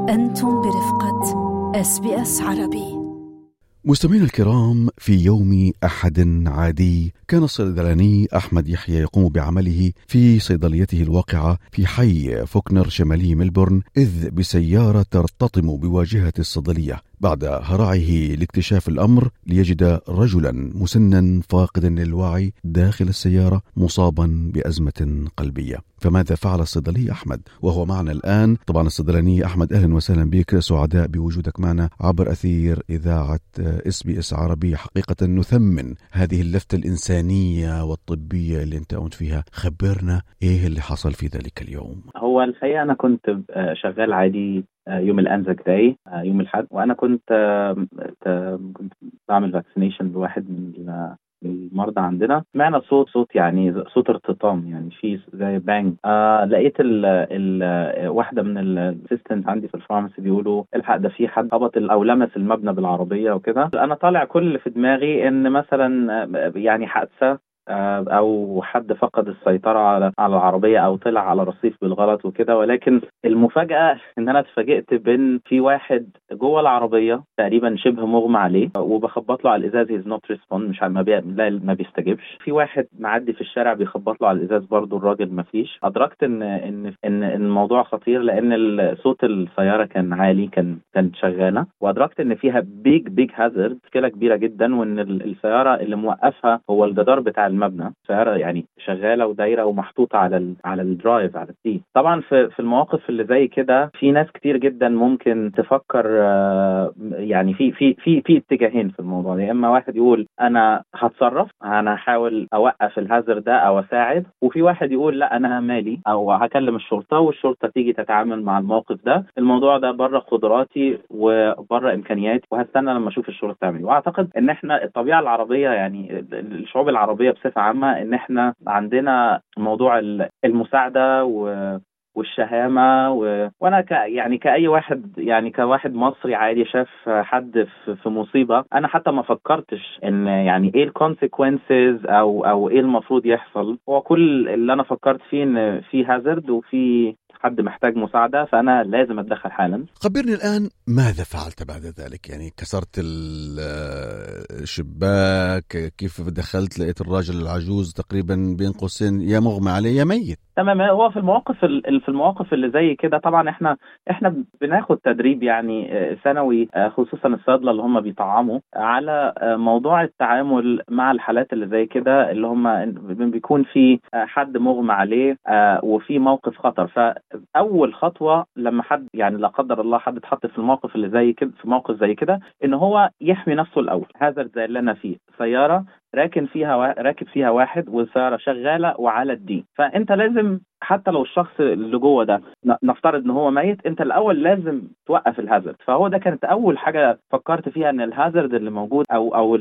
أنتم برفقة SBS عربي. مستمعينا الكرام، في يوم أحد عادي كان الصيدلاني أحمد يحيى يقوم بعمله في صيدليته الواقعة في حي فوكنر شمالي ملبورن، إذ بسيارة ترتطم بواجهة الصيدلية. بعد هرعه لاكتشاف الأمر ليجد رجلا مسنا فاقدا للوعي داخل السيارة مصابا بأزمة قلبية. فماذا فعل الصيدلي أحمد وهو معنا الآن؟ طبعا الصيدلاني أحمد، أهلا وسهلا بك، سعداء بوجودك معنا عبر أثير إذاعة SBS عربي. حقيقة نثمن هذه اللفتة الإنسانية والطبية اللي أنت قمت فيها. خبرنا إيه اللي حصل في ذلك اليوم. هو الحقيقة أنا كنت شغال عادي يوم الأنزك داي، يوم الأحد، وأنا كنت بعمل فاكسينيشن لواحد من المرضى عندنا. سمعنا صوت يعني صوت ارتطام، يعني في زي بانج. لقيت واحدة من الاسيستنت عندي في الفارماسي بيقولوا الحق ده في حد هبط أو لمس المبنى بالعربية وكده. أنا طالع كل اللي في دماغي إن مثلا يعني حادثة او حد فقد السيطرة على العربية او طلع على رصيف بالغلط وكده. ولكن المفاجأة ان انا اتفاجئت بان في واحد جوه العربية تقريبا شبه مغمى عليه، وبخبط له على الازاز he's not respond، مش ما بيستجبش. في واحد معدي في الشارع بيخبط له على الازاز برضه، الراجل ما فيش. ادركت ان الموضوع خطير لان صوت السيارة كان عالي، كانت شغالة، وادركت ان فيها big hazard، مشكلة كبيرة جدا، وان السيارة اللي موقفها هو الجدار بتاع المبنى. سيارة يعني شغالة ودايرة ومحطوطة على الدرايف، على السي. طبعا في المواقف اللي زي كده في ناس كتير جدا ممكن تفكر، يعني في اتجاهين في الموضوع ده. اما واحد يقول انا هتصرف، انا هحاول اوقف الهازر ده او اساعد، وفي واحد يقول لا انا مالي او هكلم الشرطة والشرطة تيجي تتعامل مع الموقف ده. الموضوع ده بره قدراتي وبره امكانياتي، وهستنى لما اشوف الشرطة تعمل. واعتقد ان احنا الطبيعة العربية، يعني الشعوب العربية بصفة عامة، ان احنا عندنا موضوع المساعدة والشهامة وانا يعني كأي واحد، يعني كواحد مصري عادي شاف حد في مصيبة، انا حتى ما فكرتش ان يعني ايه الكونسيكونسز او ايه المفروض يحصل. هو كل اللي انا فكرت فيه ان في هازارد وفي حد محتاج مساعدة، فأنا لازم أتدخل حالا. خبرني الآن ماذا فعلت بعد ذلك؟ يعني كسرت الشباك؟ كيف دخلت لقيت الراجل العجوز تقريبا بين قوسين يا مغمى عليه يا ميت؟ تمام. هو في المواقف اللي زي كده طبعا احنا بناخد تدريب يعني سنوي، خصوصا الصيادله اللي هم بيطعموا، على موضوع التعامل مع الحالات اللي زي كده، اللي هم بيكون في حد مغمى عليه وفي موقف خطر. فاول خطوه لما حد يعني لا قدر الله حد اتحط في الموقف اللي زي كده، في موقف زي كده، ان هو يحمي نفسه الاول. هذا زي اللي انا فيه، سياره راكب فيها واحد والسياره شغاله وعلى الدين، فانت لازم حتى لو الشخص اللي جوه ده نفترض ان هو ميت، انت الاول لازم توقف الهازارد. فهو ده كانت اول حاجه فكرت فيها، ان الهازارد اللي موجود او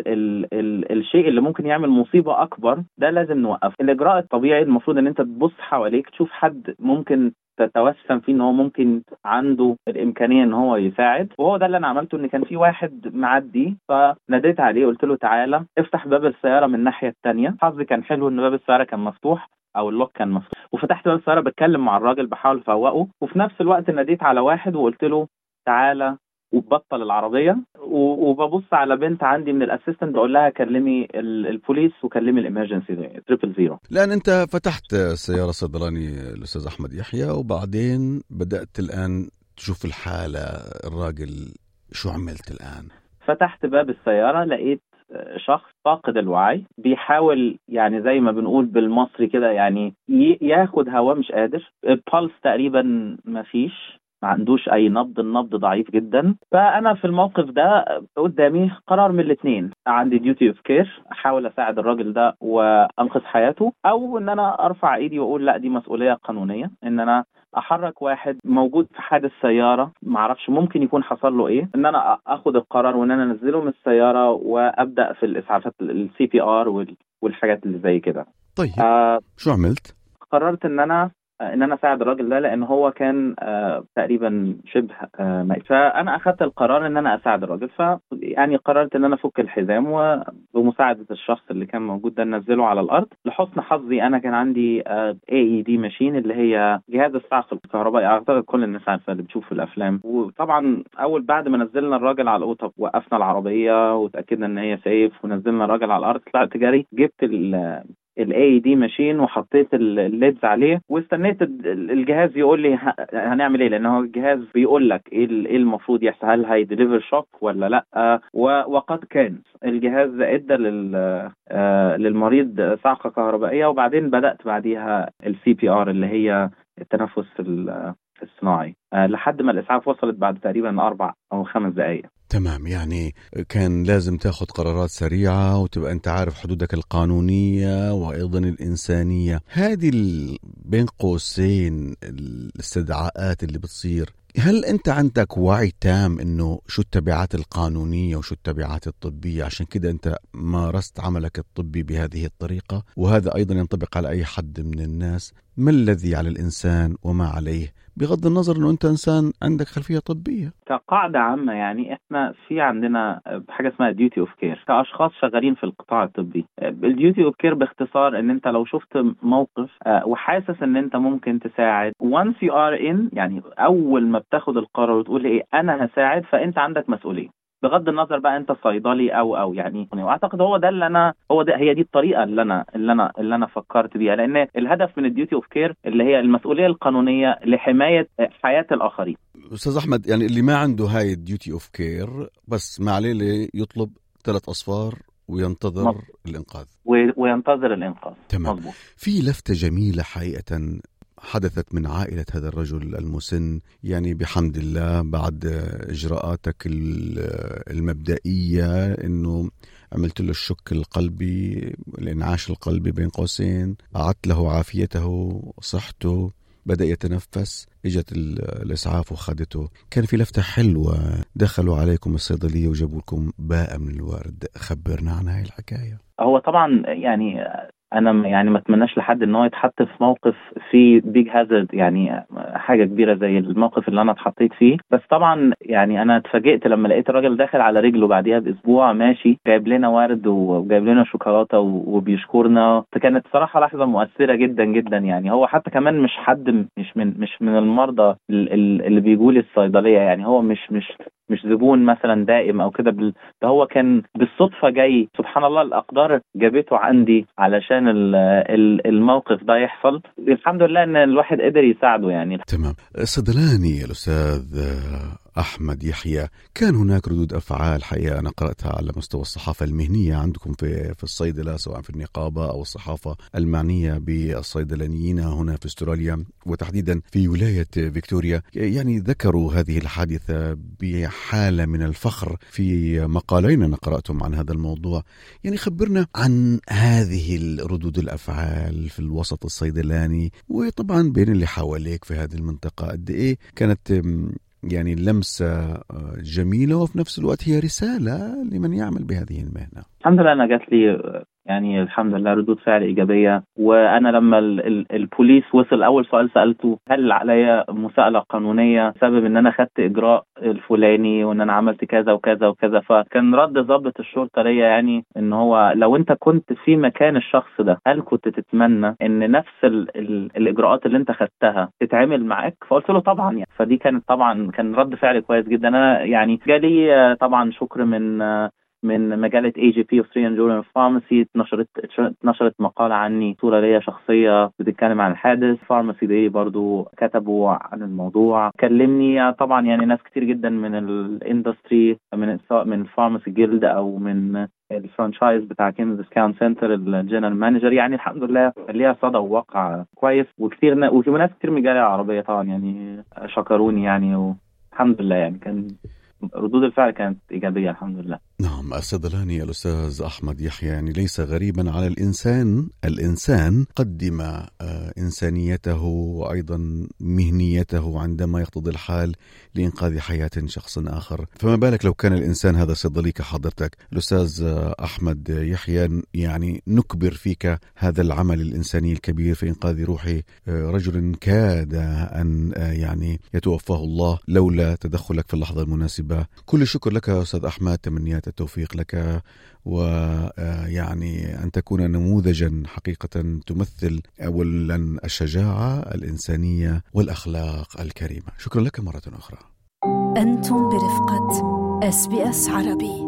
الشيء اللي ممكن يعمل مصيبه اكبر ده لازم نوقفه. الاجراء الطبيعي المفروض ان انت تبص حواليك تشوف حد ممكن تتوسم فيه ان هو ممكن عنده الامكانيه ان هو يساعد. وهو ده اللي انا عملته، ان كان في واحد معدي فناديت عليه، قلت له تعالى افتح باب السياره من الناحيه الثانيه. حظي كان حلو ان باب السياره كان مفتوح او اللوك كان مفتوح، وفتحت باب السياره بتكلم مع الراجل بحاول افوقه، وفي نفس الوقت ناديت على واحد وقلت له تعالى وبطل العربيه. وببص على بنت عندي من الاسيستنت بقول لها كلمي البوليس وكلمي الامرجنسي 000. لأن أنت فتحت سيارة صيدلاني الأستاذ أحمد يحيى، وبعدين بدأت الآن تشوف الحالة الراجل، شو عملت الآن؟ فتحت باب السيارة، لقيت شخص فاقد الوعي بيحاول يعني زي ما بنقول بالمصري كده، يعني ياخد هوا، مش قادر. البلس تقريبا ما فيش، ما عندوش اي نبض، النبض ضعيف جدا. فانا في الموقف ده قدامي قرار من الاثنين، عندي ديوتي اوف كير، احاول اساعد الراجل ده وانقذ حياته، او ان انا ارفع ايدي واقول لا دي مسؤوليه قانونيه، ان انا احرك واحد موجود في حادث سياره ما اعرفش ممكن يكون حصل له ايه، ان انا اخد القرار وان انا انزله من السياره وابدا في الاسعافات CPR والحاجات اللي زي كده. طيب شو عملت؟ قررت ان انا ان انا اساعد الراجل ده، لان هو كان تقريبا شبه ميت. فانا اخذت القرار ان انا اساعد الراجل، يعني قررت ان انا افك الحزام، وبمساعده الشخص اللي كان موجود ده ننزله على الارض. لحسن حظي انا كان عندي AED ماشين، اللي هي جهاز الصعق الكهربائي، اعتقد كل الناس عارفه اللي بتشوف في الافلام. وطبعا بعد ما نزلنا الراجل على القطب، وقفنا العربيه وتاكدنا ان هي سيف، ونزلنا الراجل على الارض، طلعت جري، جبت AED ماشين وحطيت الليدز عليه، واستنيت الجهاز يقول لي هنعمل ايه، لان هو الجهاز بيقول لك ايه المفروض يحصل، هل هيديليفر شوك ولا لا. وقد كان الجهاز ادى للمريض صعقه كهربائيه. وبعدين بدات بعديها CPR اللي هي التنفس الصناعي، لحد ما الإسعاف وصلت بعد تقريبا 4 أو 5 دقايق. تمام، يعني كان لازم تاخذ قرارات سريعة وتبقى أنت عارف حدودك القانونية وأيضا الإنسانية. هذه بين قوسين الاستدعاءات اللي بتصير، هل أنت عندك وعي تام إنه شو التبعات القانونية وشو التبعات الطبية؟ عشان كده أنت مارست عملك الطبي بهذه الطريقة، وهذا أيضا ينطبق على أي حد من الناس. ما الذي على الإنسان وما عليه، بغض النظر أنه أنت إنسان عندك خلفية طبية؟ كقاعدة عامة يعني إحنا عندنا حاجة اسمها duty of care كأشخاص شغالين في القطاع الطبي. الduty of care باختصار إن أنت لو شفت موقف وحاسس إن أنت ممكن تساعد، once you are in، يعني أول ما بتاخد القرار وتقول إيه أنا هساعد، فأنت عندك مسؤولية، بغض النظر بقى انت صيدلي او يعني. واعتقد هي دي الطريقه اللي انا فكرت بيها، لان الهدف من الديوتي اوف كير اللي هي المسؤوليه القانونيه لحمايه حياه الاخرين. استاذ احمد، يعني اللي ما عنده هاي الديوتي اوف كير بس ما عليه يطلب 3 أصفار وينتظر الانقاذ وينتظر الانقاذ. تمام. مظبوط. في لفتة جميلة حقيقة حدثت من عائلة هذا الرجل المسن، يعني بحمد الله بعد إجراءاتك المبدئية إنه عملت له الشك القلبي، الإنعاش القلبي بين قوسين، أعدت له عافيته صحته، بدأ يتنفس، إجت الإسعاف وخدته. كان في لفتة حلوة، دخلوا عليكم الصيدلية وجابوا لكم باقة من الورد. خبرنا عن هاي الحكاية. هو طبعا يعني انا يعني ما اتمناش لحد ان هو يتحط في موقف فيه بيج هازارد، يعني حاجه كبيره زي الموقف اللي انا اتحطيت فيه. بس طبعا يعني انا اتفاجئت لما لقيت الراجل داخل على رجله بعديها باسبوع ماشي، جايب لنا ورد وجايب لنا شوكولاته وبيشكرنا. فكانت صراحه لحظه مؤثره جدا جدا. يعني هو حتى كمان مش من المرضى اللي بيجوا لي الصيدليه، يعني هو مش زبون مثلا دائم او كده، ده هو كان بالصدفه جاي، سبحان الله الاقدار جابته عندي علشان الموقف ده يحصل. الحمد لله ان الواحد قدر يساعده يعني. تمام. صيدلاني الأستاذ أحمد يحيى، كان هناك ردود أفعال حقيقة أنا قرأتها على مستوى الصحافة المهنية عندكم في الصيدلة، سواء في النقابة أو الصحافة المعنية بالصيدلانيين هنا في استراليا وتحديدا في ولاية فيكتوريا. يعني ذكروا هذه الحادثة بحالة من الفخر في مقالين أنا قرأتهم عن هذا الموضوع. يعني خبرنا عن هذه ردود الأفعال في الوسط الصيدلاني، وطبعا بين اللي حواليك في هذه المنطقة. قد إيه كانت يعني لمسة جميلة وفي نفس الوقت هي رسالة لمن يعمل بهذه المهنة؟ الحمد لله أنا جات لي يعني الحمد لله ردود فعل إيجابية. وأنا لما البوليس وصل، أول سؤال سألته هل عليا مساءلة قانونية بسبب إن أنا خدت إجراء الفلاني وإن أنا عملت كذا وكذا وكذا. فكان رد ضابط الشرطة ليا يعني إن هو لو أنت كنت في مكان الشخص ده هل كنت تتمنى إن نفس الإجراءات اللي أنت خدتها تتعامل معاك؟ فقلت له طبعا يعني. فدي كانت طبعا كان رد فعل كويس جدا. أنا يعني جالي طبعا شكر من مجلة AGP Australian Journal of Pharmacy، اتنشرت مقالة عني، صورة ليا شخصية بتتكلم عن الحادث. Pharmacy Day برضو كتبوا عن الموضوع، كلمني طبعا يعني ناس كتير جدا من الاندستري، سواء من Pharmacy Guild أو من الفرانشايز بتاع كينز ديسكاونت سنتر الجنرال مانجر. يعني الحمد لله ليها صدى وواقع كويس، وفي ناس كتير من الجالية العربية طبعا يعني شكروني يعني، والحمد لله يعني كان ردود الفعل كانت إيجابية الحمد لله. نعم، الصيدلاني الأستاذ أحمد يحيى يعني ليس غريبا على الإنسان قدم إنسانيته وأيضا مهنيته عندما يقتضي الحال لإنقاذ حياة شخص آخر، فما بالك لو كان الإنسان هذا صيدلي كحضرتك الأستاذ أحمد يحيى. يعني نكبر فيك هذا العمل الإنساني الكبير في إنقاذ روح رجل كاد أن يعني يتوفاه الله لولا تدخلك في اللحظة المناسبة. كل الشكر لك أستاذ أحمد، تمنيات التوفيق لك، ويعني أن تكون نموذجا حقيقة تمثل أولا الشجاعة الإنسانية والأخلاق الكريمة. شكرا لك مرة أخرى. أنتم برفقة SBS عربي.